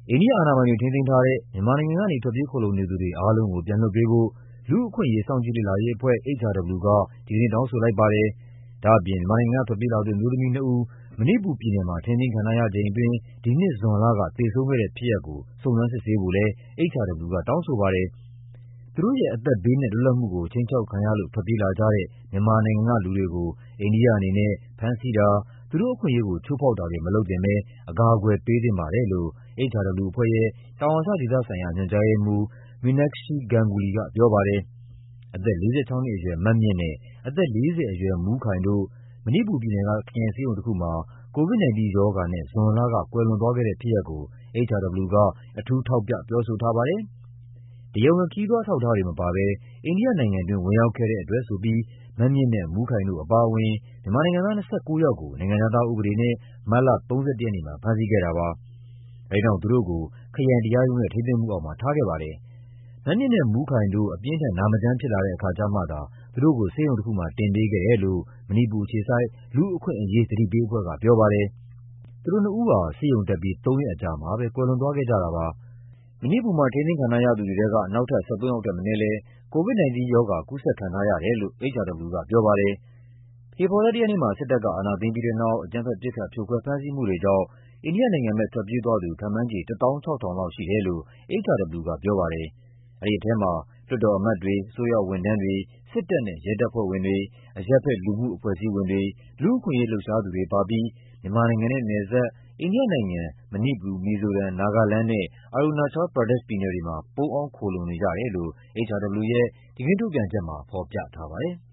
အိန္ဒိယအာဏာပိုင်တွေထိန်းသိမ်းထားတဲ့မြန်မာနိုင်ငံကနေထွက်ပြေးခိုလှုံနေသူတွေအားလုံးကိုပြန်လွှတ်ပေးဖို့လူ့အခွင့်အရေးစောင့်ကြည့်လေ့လာရေးအဖွဲ့ HRW ကဒီကနေ့တောင်းဆိုလိုက်ပါတယ်။ဒါ့အပြင်မြန်မာနိုင်ငံကထွက်ပြေးလာသူအမျိုးသမီးနှစ်ဦးမဏိပူပြည်နယ်မှာထိန်းသိမ်းခံထားရချိန်အတွင်းဒီနှစ်ဇွန်လကသေဆုံးခဲ့တဲ့ဖြစ်ရပ်ကိုစုံစမ်းစစ်ဆေးဖို့လည်း HRW ကတောင်းဆိုပါတယ်။သူတို့ရဲ့အသက်ဘေးနဲ့လွတ်လပ်မှုကိုခြိမ်းခြောက်ခံရလို့ထွက်ပြေးလာကြတဲ့မြန်မာနိုင်ငံကလူတွေကိုအိန္ဒိယအနေနဲ့ဖမ်းဆီးတာသူတို့အခွင့်အရေးကိုချိုးဖောက်တာတွေမလုပ်သင့်ဘဲအကာအကွယ်ပေးသင့်ပါတယ်လို့ HRW အဖွဲ့ရဲ့တောင်အာရှဒေသဆိုင်ရာညွှန်ကြားရေးမှူး Meenakshi Ganguly ကပြောပါတယ်။အသက် 46 နှစ်အရွယ်မမြင့်နဲ့အသက် 40 အရွယ်မူးခိုင်တို့မဏိပူပြည်နယ်ကခရိုင်ဆေးရုံတစ်ခုမှာ COVID-19 ရောဂါနဲ့ဇွန်လကကွယ်လွန်သွားခဲ့တဲ့ဖြစ်ရပ်ကို HRW ကအထူးထောက်ပြပြောဆိုထားပါတယ်။တရားဝင်ခရီးသွားအထောက်အထားတွေမပါဘဲအိန္ဒိယနိုင်ငံတွင်းဝင်ရောက်ခဲ့တဲ့အတွက်ဆိုပြီးမမြင့်နဲ့မူးခိုင်တို့အပါအဝင်မြန်မာနိုင်ငံသား 29 ယောက်ကိုနိုင်ငံခြားသားဥပဒေနဲ့မတ်လ 31 ရက်နေ့မှာဖမ်းဆီးခဲ့တာပါ။အဲဒီနောက်သူတို့ကိုခရိုင်တရားရုံးရဲ့ထိန်းသိမ်းမှုအောက်မှာထားခဲ့ပါတယ်။မမြင့်နဲ့မူးခိုင်တို့အပြင်းအထန်နာမကျန်းဖြစ်လာတဲ့အခါကျမှသာသူတို့ကိုဆေးရုံတစ်ခုမှာတင်ပေးခဲ့တယ်လို့မဏိပူအခြေစိုက်လူ့အခွင့်အရေးသတိပေးအဖွဲ့ကပြောပါတယ်။သူတို့နှစ်ဦးဟာဆေးရုံတက်ပြီး 3 ရက်အကြာမှာပဲကွယ်လွန်သွားခဲ့ကြတာပါ။မဏိပူမှာထိန်းသိမ်းခံထားရသူတွေထဲကနောက်ထပ် 13 ယောက်ထက်မနည်းလည်း COVID-19 ရောဂါကူးစက်ခံထားရတယ်လို့ HRW ကပြောပါတယ်။ဖေဖော်ဝါရီလ 1 ရက်နေ့မှာစစ်တပ်ကအာဏာသိမ်းပြီးတဲ့နောက်အကြမ်းဖက်ပစ်ခတ်ဖြိုခွဲဖမ်းဆီးမှုတွေကြောင့်အိန္ဒိယနိုင်ငံဘက်ထွက်ပြေးသွားသူခန့်မှန်းခြေ 16,000 လောက်ရှိတယ်လို့ HRW ကပြောပါတယ်။အဲဒီထဲမှာလွှတ်တော်အမတ်တွေ၊အစိုးရဝန်ထမ်းတွေ၊စစ်တပ်နဲ့ရဲတပ်ဖွဲ့ဝင်တွေ၊အရပ်ဘက်လူမှုအဖွဲ့အစည်းဝင်တွေ၊လူ့အခွင့်အရေးလှုပ်ရှားသူတွေပါပြီးမြန်မာနိုင်ငံနဲ့နယ်စပ်အိန္ဒိယနိုင်ငံ၊ မဏိပူ၊ မီဇိုရမ်၊ နာဂလန်းနဲ့ Arunachal Pradesh ပြည်နယ်တွေမှာပုန်းအောင်းခိုလှုံနေကြတယ်လို့ HRW ရဲ့ဒီကနေ့ထုတ်ပြန်ချက်မှာဖော်ပြထားပါတယ်။